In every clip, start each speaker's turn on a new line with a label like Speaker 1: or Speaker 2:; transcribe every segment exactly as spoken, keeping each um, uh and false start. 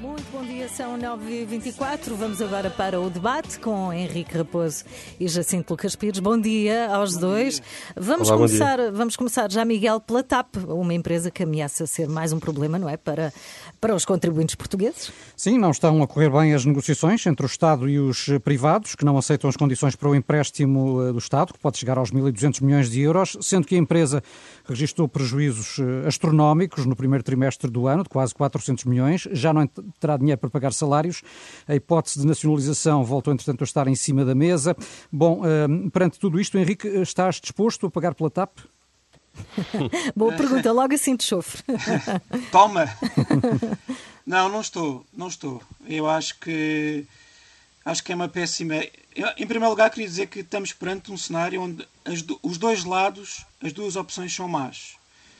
Speaker 1: Muito bom dia, são nove e vinte e quatro. Vamos agora para o debate com Henrique Raposo e Jacinto Lucas Pires. Bom dia aos bom dois. Dia. Vamos, Olá, começar, vamos começar já, Miguel, pela TAP, uma empresa que ameaça ser mais um problema, não é, para, para os contribuintes portugueses?
Speaker 2: Sim, não estão a correr bem as negociações entre o Estado e os privados, que não aceitam as condições para o empréstimo do Estado, que pode chegar aos mil e duzentos milhões de euros, sendo que a empresa registrou prejuízos astronómicos no primeiro trimestre do ano, de quase quatrocentos milhões, já não terá dinheiro para pagar salários. A hipótese de nacionalização voltou, entretanto, a estar em cima da mesa. Bom, perante tudo isto, Henrique, estás disposto a pagar pela TAP?
Speaker 1: Boa pergunta, logo assim de chofre.
Speaker 3: Toma! Não, não estou, não estou. Eu acho que acho que é uma péssima... Eu, em primeiro lugar, queria dizer que estamos perante um cenário onde as do... os dois lados, as duas opções são más.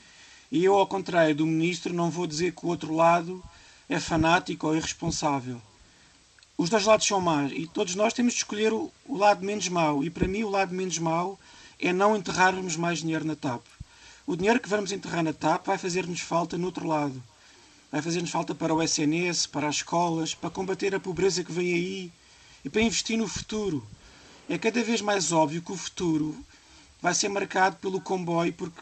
Speaker 3: E eu, ao contrário do Ministro, não vou dizer que o outro lado é fanático ou irresponsável. Os dois lados são maus e todos nós temos de escolher o, o lado menos mau. E para mim o lado menos mau é não enterrarmos mais dinheiro na TAP. O dinheiro que vamos enterrar na TAP vai fazer-nos falta no outro lado. Vai fazer-nos falta para o S N S, para as escolas, para combater a pobreza que vem aí e para investir no futuro. É cada vez mais óbvio que o futuro vai ser marcado pelo comboio, porque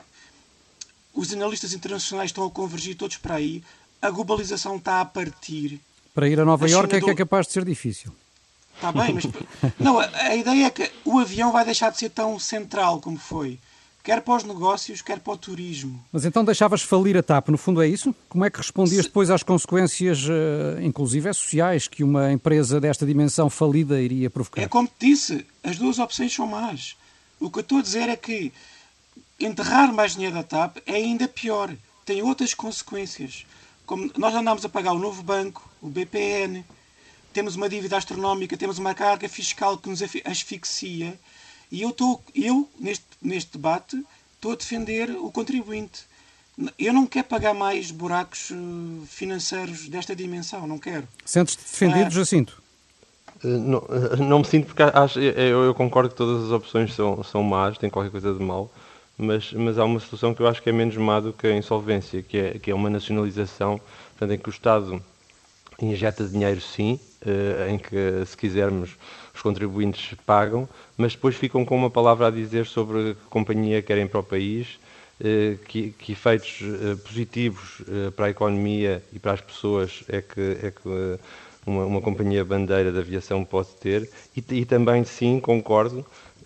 Speaker 3: os analistas internacionais estão a convergir todos para aí. A globalização está a partir.
Speaker 2: Para ir a Nova Iorque é que é capaz de ser difícil.
Speaker 3: Está bem, mas não, a, a ideia é que o avião vai deixar de ser tão central como foi. Quer para os negócios, quer para o turismo.
Speaker 2: Mas então deixavas falir a TAP, no fundo é isso? Como é que respondias Se... depois às consequências, inclusive sociais, que uma empresa desta dimensão falida iria provocar?
Speaker 3: É como te disse, as duas opções são más. O que eu estou a dizer é que enterrar mais dinheiro da TAP é ainda pior. Tem outras consequências. Como nós andamos a pagar o novo banco, o B P N, temos uma dívida astronómica, temos uma carga fiscal que nos asfixia, e eu, estou, eu neste, neste debate, estou a defender o contribuinte. Eu não quero pagar mais buracos financeiros desta dimensão, não quero.
Speaker 2: Sentes-te defendido, ah, Jacinto?
Speaker 4: Não, não me sinto, porque acho, eu, eu concordo que todas as opções são, são más, têm qualquer coisa de mau. Mas, mas há uma solução que eu acho que é menos má do que a insolvência, que é, que é uma nacionalização, portanto, em que o Estado injeta dinheiro, sim, em que, se quisermos, os contribuintes pagam, mas depois ficam com uma palavra a dizer sobre a companhia que querem para o país, que, que efeitos positivos para a economia e para as pessoas é que, é que uma, uma companhia bandeira de aviação pode ter, e, e também, sim, concordo,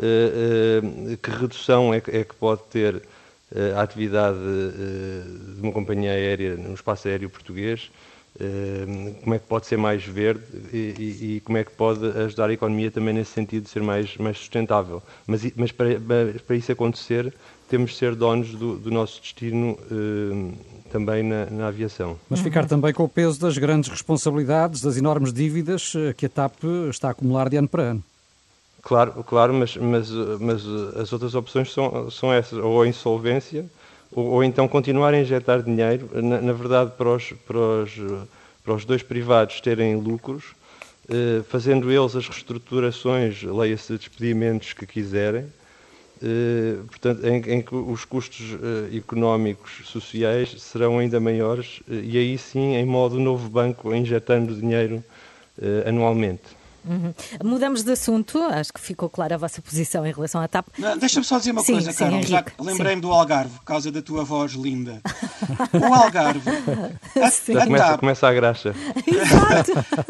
Speaker 4: Uh, uh, que redução é que, é que pode ter uh, a atividade uh, de uma companhia aérea no espaço aéreo português, uh, como é que pode ser mais verde e, e, e como é que pode ajudar a economia também nesse sentido de ser mais, mais sustentável. Mas, mas para, para isso acontecer, temos de ser donos do, do nosso destino uh, também na, na aviação.
Speaker 2: Mas ficar também com o peso das grandes responsabilidades, das enormes dívidas que a TAP está a acumular de ano para ano.
Speaker 4: Claro, claro, mas, mas, mas as outras opções são, são essas, ou a insolvência, ou, ou então continuar a injetar dinheiro, na, na verdade, para os, para, os, para os dois privados terem lucros, eh, fazendo eles as reestruturações, leia-se despedimentos que quiserem, eh, portanto, em, em que os custos eh, económicos, sociais, serão ainda maiores, eh, e aí sim, em modo novo banco, injetando dinheiro eh, anualmente.
Speaker 1: Uhum. Mudamos de assunto, acho que ficou clara a vossa posição em relação à TAP.
Speaker 3: Deixa-me só dizer uma
Speaker 1: sim,
Speaker 3: coisa,
Speaker 1: sim,
Speaker 3: Carol,
Speaker 1: Henrique,
Speaker 3: já que lembrei-me do Algarve, por causa da tua voz linda. O Algarve, a,
Speaker 4: a começa, TAP... Começa a graxa.
Speaker 1: Exato.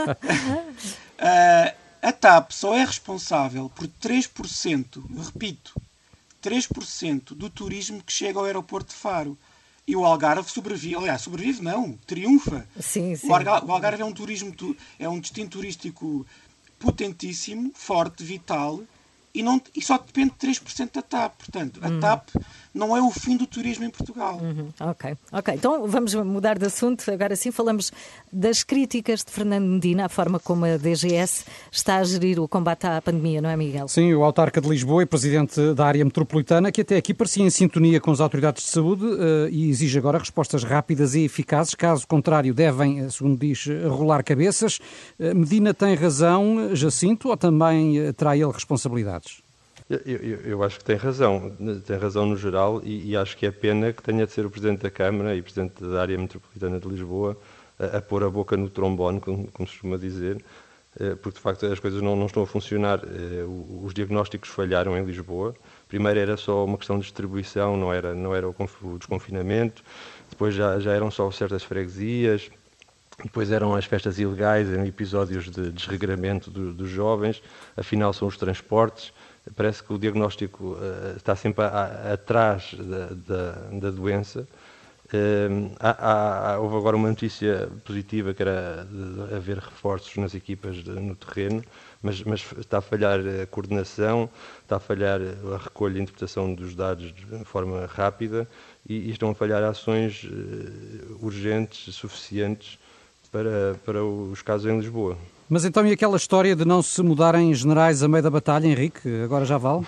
Speaker 3: a, a TAP só é responsável por três por cento, repito, três por cento do turismo que chega ao aeroporto de Faro. E o Algarve sobrevive, aliás, sobrevive não, triunfa.
Speaker 1: Sim, sim.
Speaker 3: O Algarve, o Algarve é um turismo, é um destino turístico potentíssimo, forte, vital, e, não, e só depende de três por cento da TAP. Portanto, a uhum. TAP não é o fim do turismo em Portugal.
Speaker 1: Uhum. Ok, ok. Então vamos mudar de assunto. Agora sim falamos das críticas de Fernando Medina, a forma como a D G S está a gerir o combate à pandemia, não é, Miguel?
Speaker 2: Sim, o autarca de Lisboa e presidente da área metropolitana, que até aqui parecia em sintonia com as autoridades de saúde uh, e exige agora respostas rápidas e eficazes. Caso contrário, devem, segundo diz, rolar cabeças. Uh, Medina tem razão, Jacinto, ou também uh, terá ele responsabilidades?
Speaker 4: Eu, eu, eu acho que tem razão, tem razão no geral, e, e acho que é pena que tenha de ser o Presidente da Câmara e o Presidente da Área Metropolitana de Lisboa a, a pôr a boca no trombone, como, como se costuma dizer, porque de facto as coisas não, não estão a funcionar. Os diagnósticos falharam em Lisboa. Primeiro era só uma questão de distribuição, não era, não era o desconfinamento, depois já, já eram só certas freguesias, depois eram as festas ilegais, eram episódios de desregramento do, dos jovens, afinal são os transportes. Parece que o diagnóstico uh, está sempre a, a, atrás da, da, da doença. Uh, há, há, houve agora uma notícia positiva, que era de, de haver reforços nas equipas de, no terreno, mas, mas está a falhar a coordenação, está a falhar a recolha e interpretação dos dados de forma rápida e, e estão a falhar ações uh, urgentes, suficientes para, para os casos em Lisboa.
Speaker 2: Mas então e aquela história de não se mudarem generais a meio da batalha, Henrique? Agora já vale?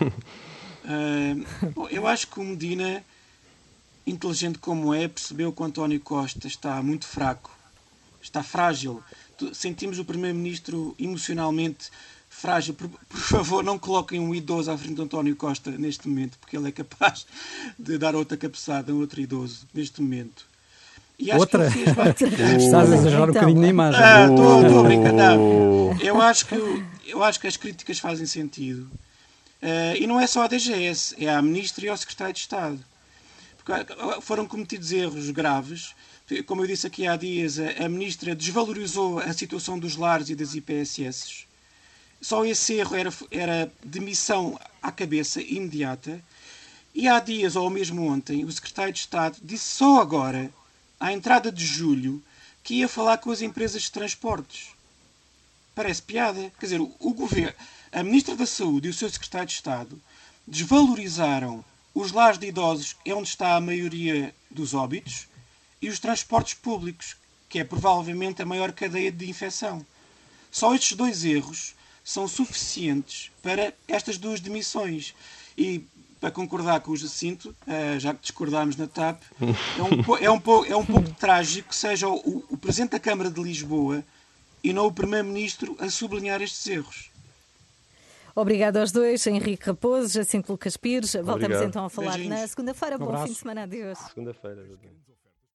Speaker 3: uh, bom, eu acho que o Medina, inteligente como é, percebeu que o António Costa está muito fraco, está frágil. Sentimos o Primeiro-Ministro emocionalmente frágil. Por, por favor, não coloquem um idoso à frente do António Costa neste momento, porque ele é capaz de dar outra cabeçada a um outro idoso neste momento.
Speaker 2: E acho outra? Que fez... Estás a exagerar um bocadinho na imagem.
Speaker 3: Ah, estou a brincar. Não. Eu acho que eu acho que as críticas fazem sentido. Uh, e não é só a D G S, é à Ministra e ao Secretário de Estado. Porque foram cometidos erros graves. Como eu disse aqui há dias, a Ministra desvalorizou a situação dos lares e das I P S S. Só esse erro era, era demissão à cabeça imediata. E há dias, ou mesmo ontem, o Secretário de Estado disse só agora, à entrada de julho, que ia falar com as empresas de transportes. Parece piada. Quer dizer, o, o governo, a Ministra da Saúde e o seu Secretário de Estado desvalorizaram os lares de idosos, é onde está a maioria dos óbitos, e os transportes públicos, que é provavelmente a maior cadeia de infecção. Só estes dois erros são suficientes para estas duas demissões. E, para concordar com o Jacinto, já que discordámos na T A P, é um, é um, pouco, é um pouco trágico que seja o, o Presidente da Câmara de Lisboa e não o Primeiro-Ministro a sublinhar estes erros.
Speaker 1: Obrigado aos dois, Henrique Raposo, Jacinto Lucas Pires. Voltamos
Speaker 4: Obrigado.
Speaker 1: então a falar Beijinhos. Na segunda-feira. Um Bom fim de semana. Adeus.
Speaker 4: Segunda-feira.